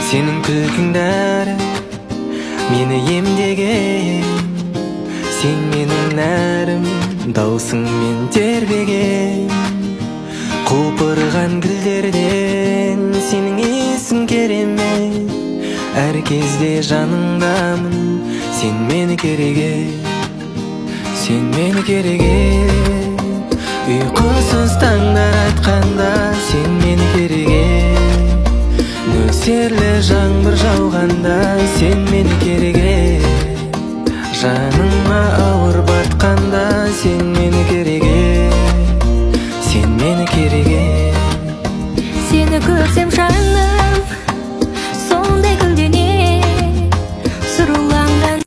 Сенің күлкің дәрі мені емдеген, сен менің нәрім, даусыңмен тербеген. Құлпырған гүлдерден сенің есің керемет, әр кезде жаныңдамын, сен мені керегет, сен мені керегет. Ұйқысыз таңдар айтқанда сен мені керегет, нөсерлі жаңбыр жауғанда сен мені керегет. Жаныма ауыр батқанда сен